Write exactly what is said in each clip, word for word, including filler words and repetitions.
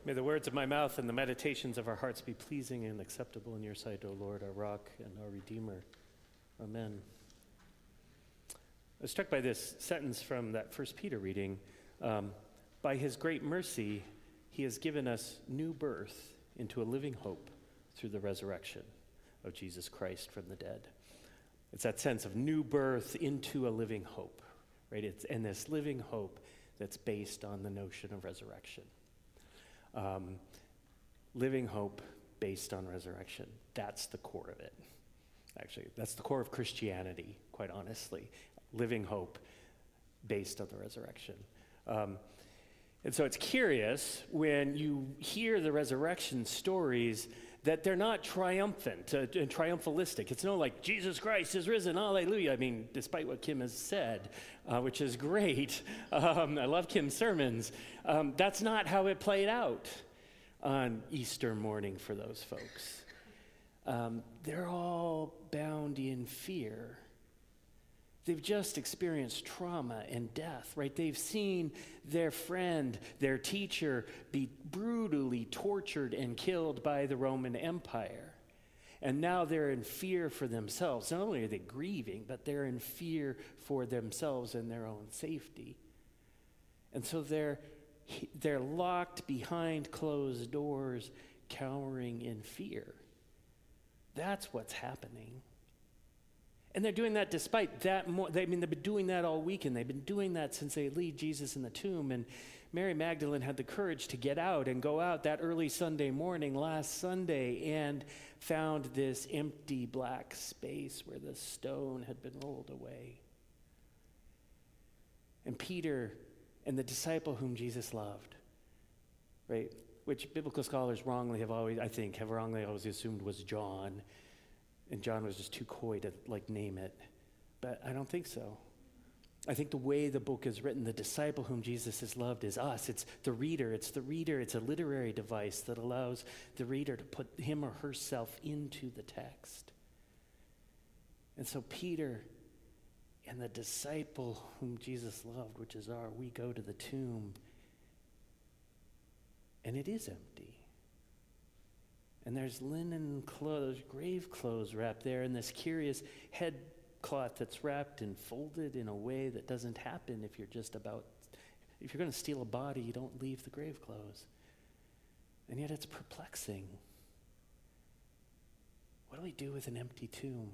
May the words of my mouth and the meditations of our hearts be pleasing and acceptable in your sight, O Lord, our rock and our redeemer. Amen. I was struck by this sentence from that First Peter reading. Um, by his great mercy, he has given us new birth into a living hope through the resurrection of Jesus Christ from the dead. It's that sense of new birth into a living hope, right? It's, and this living hope that's based on the notion of resurrection. Um, living hope based on resurrection. That's the core of it. Actually, that's the core of Christianity, quite honestly. Living hope based on the resurrection. Um, and so it's curious when you hear the resurrection stories that they're not triumphant uh, and triumphalistic. It's no like, Jesus Christ is risen, hallelujah. I mean, despite what Kim has said, uh, which is great. Um, I love Kim's sermons. Um, that's not how it played out on Easter morning for those folks. Um, they're all bound in fear. They've just experienced trauma and death, right? They've seen their friend, their teacher, be brutally tortured and killed by the Roman Empire. And now they're in fear for themselves. Not only are they grieving, but they're in fear for themselves and their own safety. And so they're, they're locked behind closed doors, cowering in fear. That's what's happening. And they're doing that despite that. More, they, I mean, they've been doing that all weekend. They've been doing that since they leave Jesus in the tomb. And Mary Magdalene had the courage to get out and go out that early Sunday morning, last Sunday, and found this empty black space where the stone had been rolled away. And Peter and the disciple whom Jesus loved, right, which biblical scholars wrongly have always, I think, have wrongly always assumed was John. And John was just too coy to, like, name it. But I don't think so. I think the way the book is written, the disciple whom Jesus has loved is us. It's the reader. It's the reader. It's a literary device that allows the reader to put him or herself into the text. And so Peter and the disciple whom Jesus loved, which is our, we go to the tomb, and it is empty. And there's linen clothes, grave clothes wrapped there, and this curious headcloth that's wrapped and folded in a way that doesn't happen if you're just about, if you're going to steal a body, you don't leave the grave clothes. And yet it's perplexing. What do we do with an empty tomb?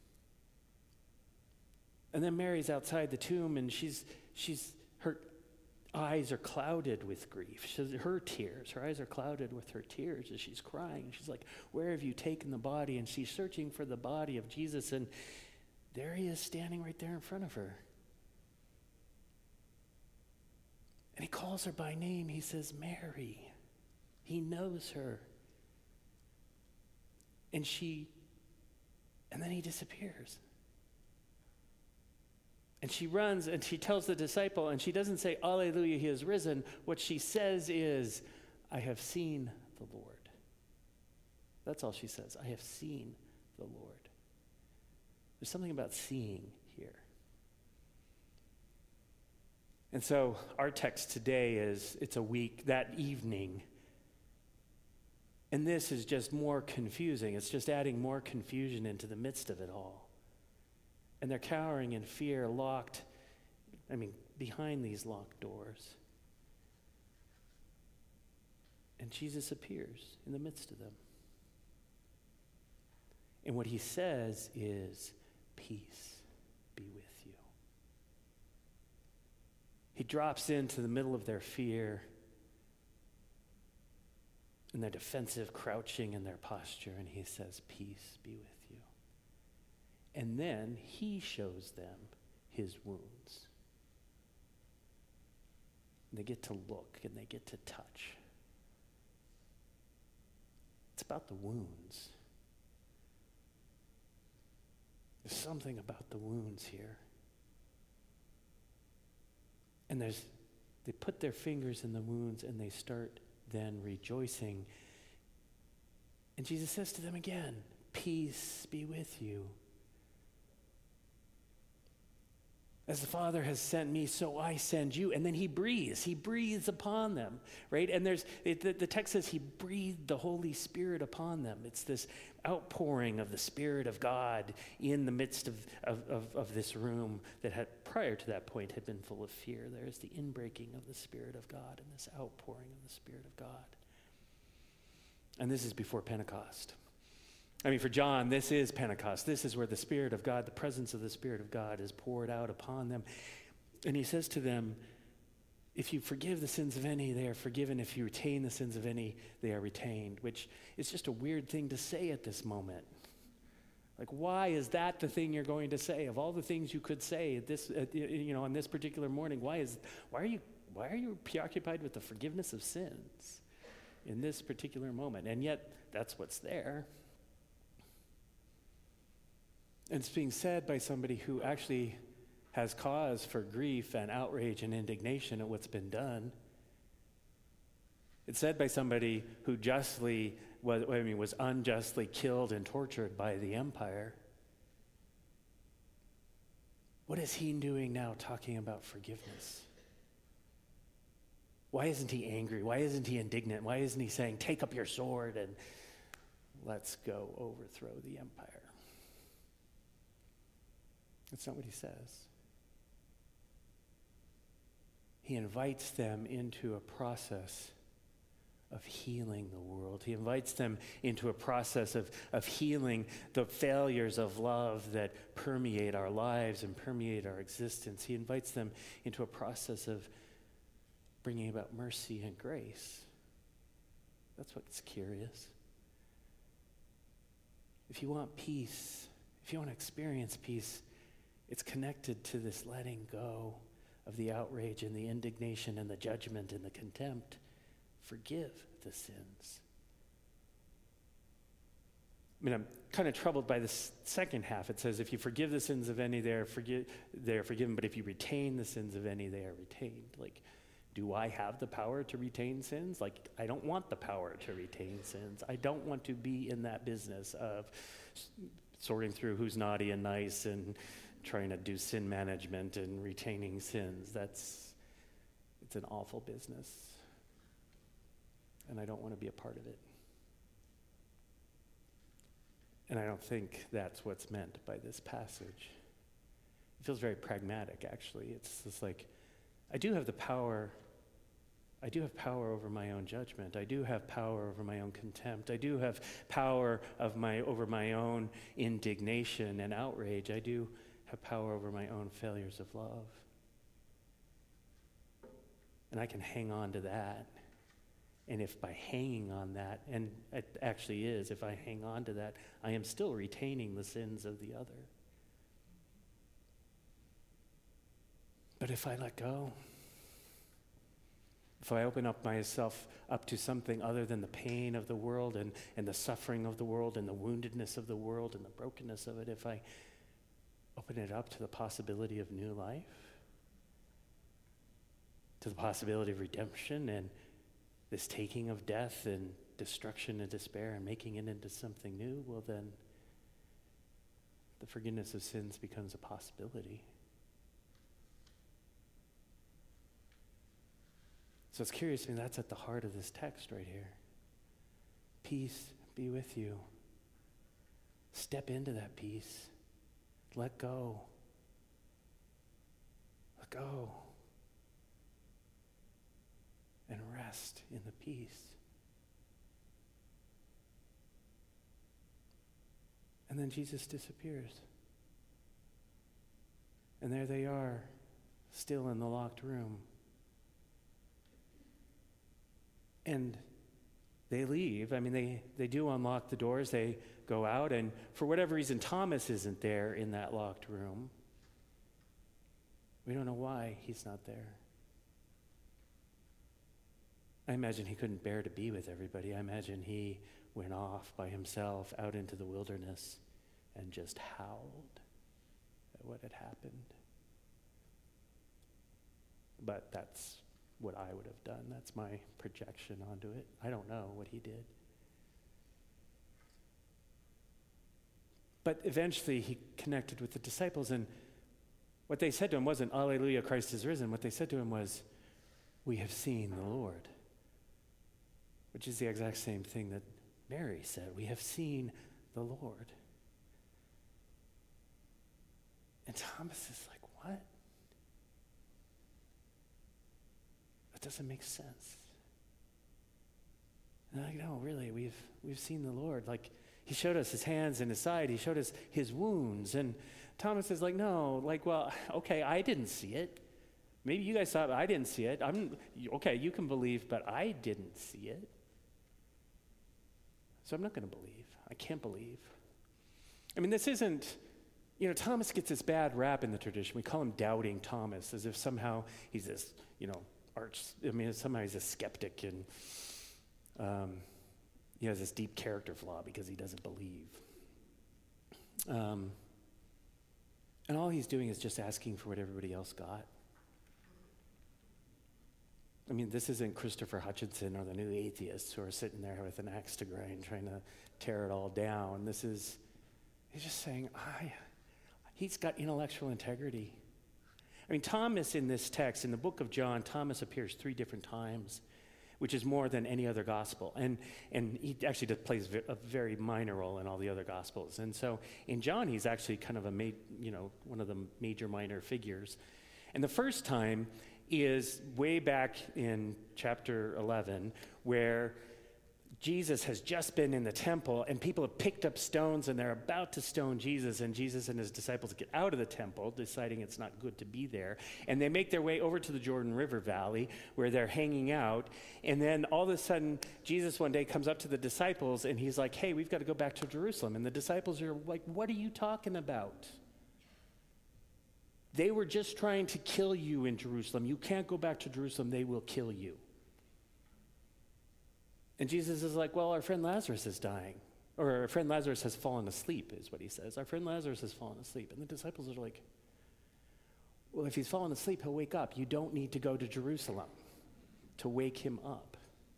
And then Mary's outside the tomb, and she's, she's, her eyes are clouded with grief. She, her tears, her eyes are clouded with her tears as she's crying. She's like, where have you taken the body? And she's searching for the body of Jesus, and there he is standing right there in front of her. And he calls her by name. He says, Mary. He knows her. And she, and then he disappears. And she runs and she tells the disciple, and she doesn't say, Alleluia, he is risen. What she says is, I have seen the Lord. That's all she says. I have seen the Lord. There's something about seeing here. And so our text today is, it's a week, that evening. And this is just more confusing. It's just adding more confusion into the midst of it all. And they're cowering in fear, locked, I mean, behind these locked doors. And Jesus appears in the midst of them. And what he says is, peace be with you. He drops into the middle of their fear and their defensive crouching in their posture, and he says, peace be with you. And then he shows them his wounds. And they get to look and they get to touch. It's about the wounds. There's something about the wounds here. And there's, they put their fingers in the wounds and they start then rejoicing. And Jesus says to them again, peace be with you. As the Father has sent me, so I send you. And then he breathes. He breathes upon them, right? And there's it, the, the text says he breathed the Holy Spirit upon them. It's this outpouring of the Spirit of God in the midst of, of, of, of this room that had, prior to that point, had been full of fear. There is the inbreaking of the Spirit of God and this outpouring of the Spirit of God. And this is before Pentecost. I mean, for John, this is Pentecost. This is where the Spirit of God, the presence of the Spirit of God is poured out upon them. And he says to them, if you forgive the sins of any, they are forgiven. If you retain the sins of any, they are retained, which is just a weird thing to say at this moment. Like, why is that the thing you're going to say? Of all the things you could say at this, uh, you know, on this particular morning, why is, why are you, why are you preoccupied with the forgiveness of sins in this particular moment? And yet, that's what's there. And it's being said by somebody who actually has cause for grief and outrage and indignation at what's been done. It's said by somebody who justly, was, I mean, was unjustly killed and tortured by the empire. What is he doing now talking about forgiveness? Why isn't he angry? Why isn't he indignant? Why isn't he saying, take up your sword and let's go overthrow the empire? That's not what he says. He invites them into a process of healing the world. He invites them into a process of, of healing the failures of love that permeate our lives and permeate our existence. He invites them into a process of bringing about mercy and grace. That's what's curious. If you want peace, if you want to experience peace, it's connected to this letting go of the outrage and the indignation and the judgment and the contempt. Forgive the sins. I mean, I'm kind of troubled by this second half. It says, if you forgive the sins of any, they are, forgi- they are forgiven, but if you retain the sins of any, they are retained. Like, do I have the power to retain sins? Like, I don't want the power to retain sins. I don't want to be in that business of s- sorting through who's naughty and nice and trying to do sin management and retaining sins. That's, it's an awful business. And I don't want to be a part of it. And I don't think that's what's meant by this passage. It feels very pragmatic, actually. It's just like, I do have the power, I do have power over my own judgment. I do have power over my own contempt. I do have power of my over my own indignation and outrage. I do have power over my own failures of love. And I can hang on to that. And if by hanging on that, and it actually is, if I hang on to that, I am still retaining the sins of the other. But if I let go, if I open up myself up to something other than the pain of the world and, and the suffering of the world and the woundedness of the world and the brokenness of it, if I open it up to the possibility of new life, to the possibility of redemption and this taking of death and destruction and despair and making it into something new, well then the forgiveness of sins becomes a possibility. So it's curious to me, that's at the heart of this text right here. Peace be with you. Step into that peace. Let go. Let go. And rest in the peace. And then Jesus disappears. And there they are, still in the locked room. And they leave. I mean, they, they do unlock the doors. They go out, and for whatever reason, Thomas isn't there in that locked room. We don't know why he's not there. I imagine he couldn't bear to be with everybody. I imagine he went off by himself out into the wilderness and just howled at what had happened. But that's what I would have done. That's my projection onto it. I don't know what he did. But eventually he connected with the disciples, and What they said to him wasn't, Alleluia, Christ is risen. What they said to him was, we have seen the Lord. Which is the exact same thing that Mary said. We have seen the Lord. And Thomas is like, what? That doesn't make sense. And I'm like, no, really, we've we've seen the Lord. Like, he showed us his hands and his side. He showed us his wounds. And Thomas is like, no, like, well, okay, I didn't see it. Maybe you guys thought I didn't see it. I'm okay, you can believe, but I didn't see it. So I'm not going to believe. I can't believe. I mean, this isn't, you know, Thomas gets this bad rap in the tradition. We call him Doubting Thomas, as if somehow he's this, you know, arch, I mean, somehow he's a skeptic and um, he has this deep character flaw because he doesn't believe. Um, and all he's doing is just asking for what everybody else got. I mean, this isn't Christopher Hutchinson or the New Atheists who are sitting there with an axe to grind trying to tear it all down. This is, he's just saying, I, he's got intellectual integrity. I mean, Thomas in this text, in the book of John, Thomas appears three different times, which is more than any other gospel. And and he actually does, plays a very minor role in all the other gospels. And so in John, he's actually kind of a, ma- you know, one of the major minor figures. And the first time is way back in chapter eleven, where Jesus has just been in the temple and people have picked up stones and they're about to stone Jesus, and Jesus and his disciples get out of the temple, deciding it's not good to be there. And they make their way over to the Jordan River Valley where they're hanging out. And then all of a sudden, Jesus one day comes up to the disciples and he's like, hey, we've got to go back to Jerusalem. And the disciples are like, what are you talking about? They were just trying to kill you in Jerusalem. You can't go back to Jerusalem. They will kill you. And Jesus is like, well, our friend Lazarus is dying. Or our friend Lazarus has fallen asleep, is what he says. Our friend Lazarus has fallen asleep. And the disciples are like, well, if he's fallen asleep, he'll wake up. You don't need to go to Jerusalem to wake him up.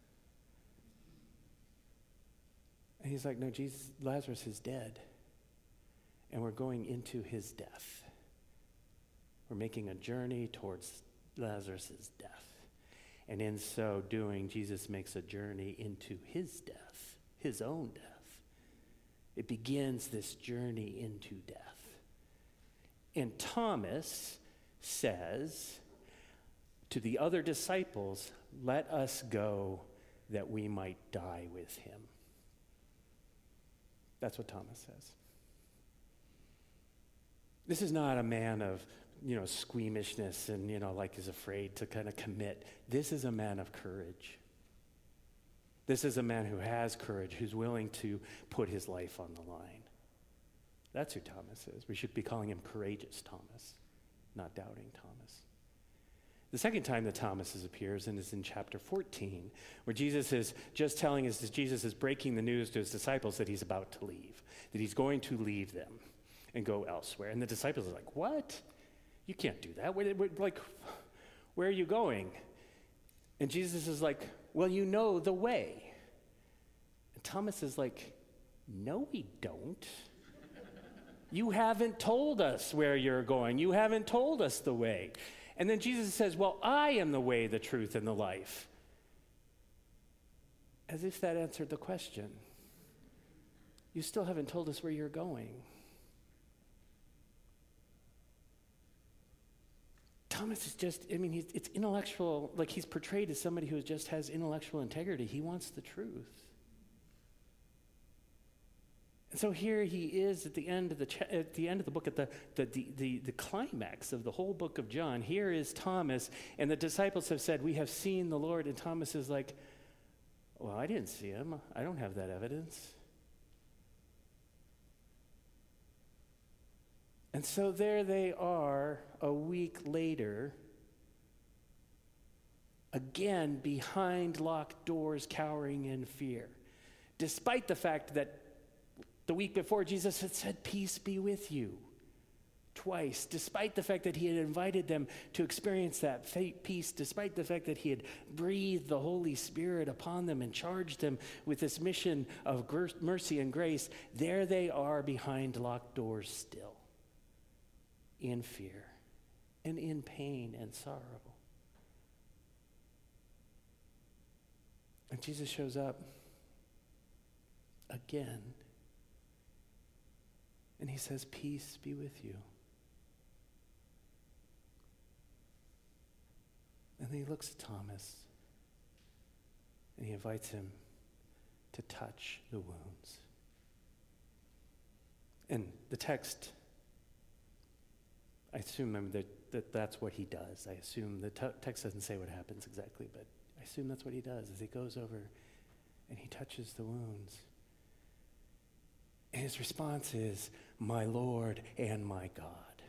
And he's like, no, Jesus, Lazarus is dead. And we're going into his death. We're making a journey towards Lazarus' death. And in so doing, Jesus makes a journey into his death, his own death. It begins this journey into death. And Thomas says to the other disciples, let us go that we might die with him. That's what Thomas says. This is not a man of, you know, squeamishness and, you know, like is afraid to kind of commit. This is a man of courage. This is a man who has courage, who's willing to put his life on the line. That's who Thomas is. We should be calling him Courageous Thomas, not Doubting Thomas. The second time that Thomas appears and is in chapter fourteen, where Jesus is just telling us that Jesus is breaking the news to his disciples that he's about to leave, that he's going to leave them and go elsewhere. And the disciples are like, what? You can't do that. Where, where, like, where are you going? And Jesus is like, well, you know the way. And Thomas is like, no, we don't. You haven't told us where you're going. You haven't told us the way. And then Jesus says, well, I am the way, the truth, and the life. As if that answered the question. You still haven't told us where you're going. Thomas is just, I mean, he's, it's intellectual, like he's portrayed as somebody who just has intellectual integrity. He wants the truth. And so here he is at the end of the cha- at the end of the book, at the, the, the, the, the climax of the whole book of John. Here is Thomas, and the disciples have said, we have seen the Lord. And Thomas is like, well, I didn't see him. I don't have that evidence. And so there they are a week later, again behind locked doors, cowering in fear, despite the fact that the week before Jesus had said, peace be with you, twice, despite the fact that he had invited them to experience that peace, despite the fact that he had breathed the Holy Spirit upon them and charged them with this mission of mercy and grace, there they are behind locked doors still. In fear. and in pain and sorrow. And Jesus shows up again, and he says, "Peace be with you." And then he looks at Thomas, and he invites him to touch the wounds. And the text, I assume I mean, that, that that's what he does. I assume the t- text doesn't say what happens exactly, but I assume that's what he does, is he goes over and he touches the wounds. And his response is, "My Lord and my God,"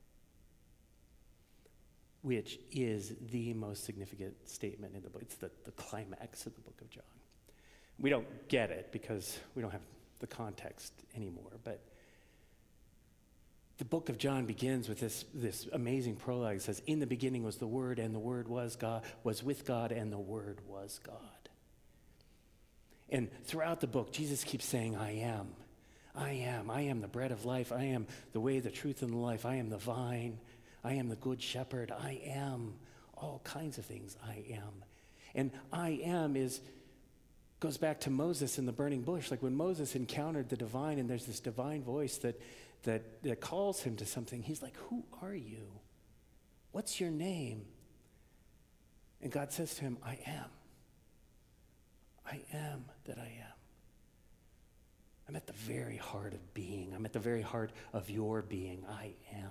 which is the most significant statement in the book. It's the, the climax of the book of John. We don't get it because we don't have the context anymore, but the book of John begins with this, this amazing prologue. It says, "In the beginning was the Word, and the Word was God, was with God, and the Word was God." And throughout the book, Jesus keeps saying, "I am. I am. I am the bread of life. I am the way, the truth, and the life. I am the vine. I am the good shepherd. I am all kinds of things. I am." And I am is goes back to Moses in the burning bush. Like when Moses encountered the divine, and there's this divine voice that that that calls him to something. He's like, "Who are you? What's your name?" And God says to him, "I am. I am that I am. I'm at the very heart of being. I'm at the very heart of your being. I am."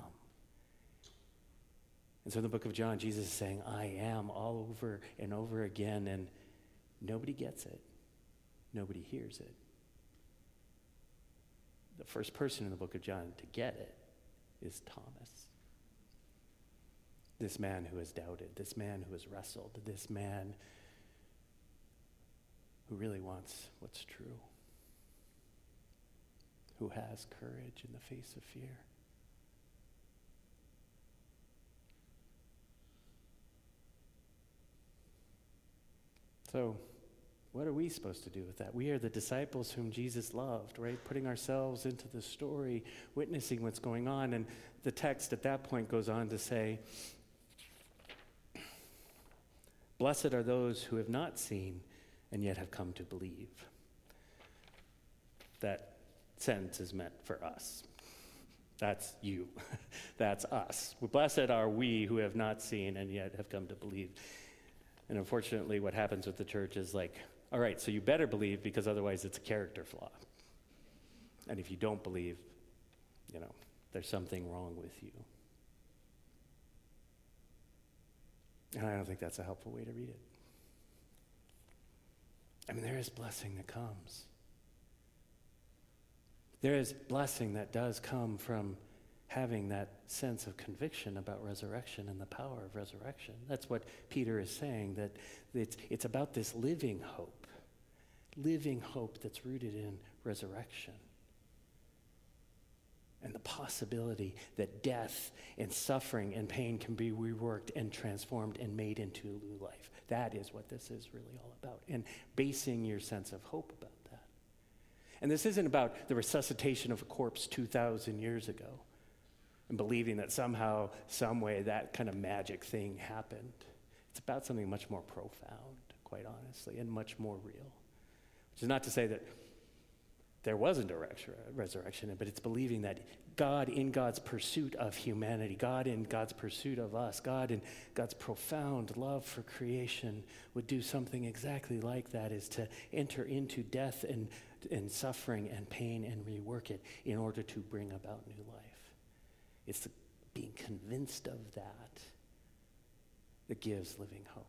And so in the book of John, Jesus is saying, "I am," all over and over again, and nobody gets it. Nobody hears it. The first person in the book of John to get it is Thomas. This man who has doubted, this man who has wrestled, this man who really wants what's true, who has courage in the face of fear. So, what are we supposed to do with that? We are the disciples whom Jesus loved, right? Putting ourselves into the story, witnessing what's going on. And the text at that point goes on to say, "Blessed are those who have not seen and yet have come to believe." That sentence is meant for us. That's you. That's us. Blessed are we who have not seen and yet have come to believe. And unfortunately, what happens with the church is like, all right, so you better believe because otherwise it's a character flaw. And if you don't believe, you know, there's something wrong with you. And I don't think that's a helpful way to read it. I mean, there is blessing that comes. There is blessing that does come from having that sense of conviction about resurrection and the power of resurrection. That's what Peter is saying, that it's, it's about this living hope, living hope that's rooted in resurrection. And the possibility that death and suffering and pain can be reworked and transformed and made into a new life. That is what this is really all about. And basing your sense of hope about that. And this isn't about the resuscitation of a corpse two thousand years ago and believing that somehow, some way, that kind of magic thing happened. It's about something much more profound, quite honestly, and much more real. Which is not to say that there wasn't a resurrection, but it's believing that God, in God's pursuit of humanity, God in God's pursuit of us, God in God's profound love for creation would do something exactly like that, is to enter into death and, and suffering and pain and rework it in order to bring about new life. It's the being convinced of that that gives living hope.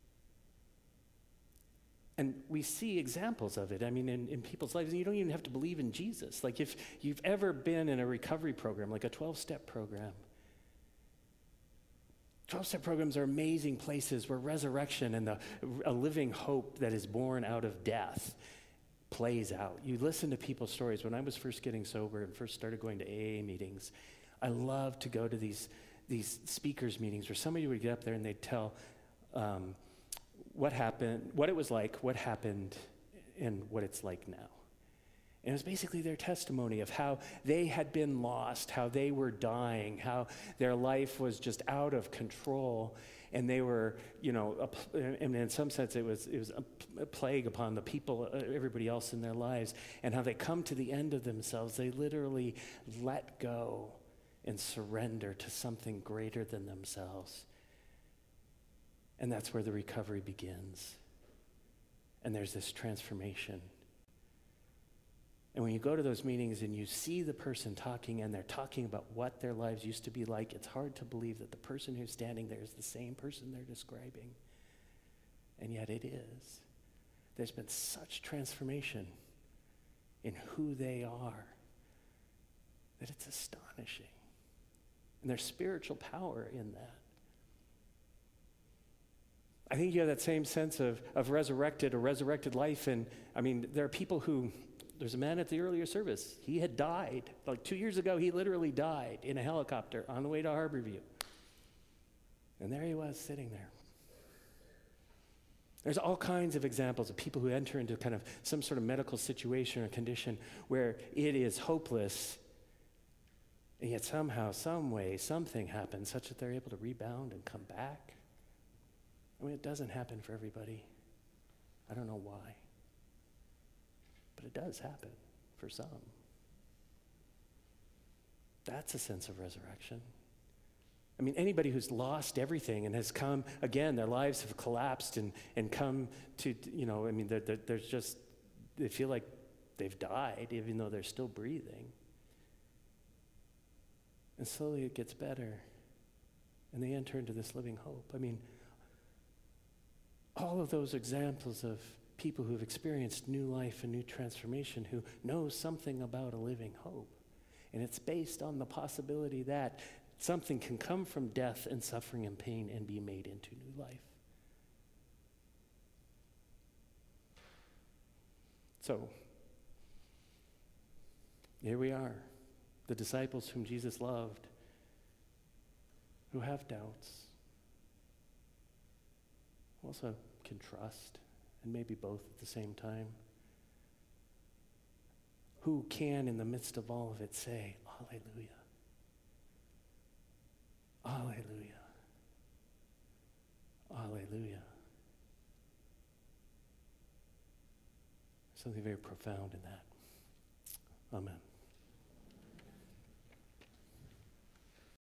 And we see examples of it, I mean, in, in people's lives. And you don't even have to believe in Jesus. Like if you've ever been in a recovery program, like a twelve-step program, twelve-step programs are amazing places where resurrection and the, a living hope that is born out of death plays out. You listen to people's stories. When I was first getting sober and first started going to A A meetings, I loved to go to these, these speakers meetings where somebody would get up there and they'd tell um, what happened, what it was like, what happened, and what it's like now. And it was basically their testimony of how they had been lost, how they were dying, how their life was just out of control. And they were, you know, a, and in some sense it was it was a, a plague upon the people, uh, everybody else in their lives. And how they come to the end of themselves. They literally let go and surrender to something greater than themselves. And that's where the recovery begins. And there's this transformation. And when you go to those meetings and you see the person talking and they're talking about what their lives used to be like, it's hard to believe that the person who's standing there is the same person they're describing. And yet it is. There's been such transformation in who they are that it's astonishing. And there's spiritual power in that. I think you have that same sense of, of resurrected or resurrected life. And I mean, there are people who, there's a man at the earlier service, he had died. Like two years ago, he literally died in a helicopter on the way to Harborview. And there he was sitting there. There's all kinds of examples of people who enter into kind of some sort of medical situation or condition where it is hopeless. And yet somehow, some way, something happens such that they're able to rebound and come back. I mean, it doesn't happen for everybody. I don't know why. But it does happen for some. That's a sense of resurrection. I mean, anybody who's lost everything and has come, again, their lives have collapsed and, and come to, you know, I mean, they're, they're, there's just, they feel like they've died even though they're still breathing. And slowly it gets better. And they enter into this living hope. I mean, all of those examples of people who've experienced new life and new transformation, who know something about a living hope. And it's based on the possibility that something can come from death and suffering and pain and be made into new life. So, here we are, the disciples whom Jesus loved, who have doubts, who also can trust, and maybe both at the same time. Who can, in the midst of all of it, say, Alleluia. Alleluia. Alleluia. Something very profound in that. Amen.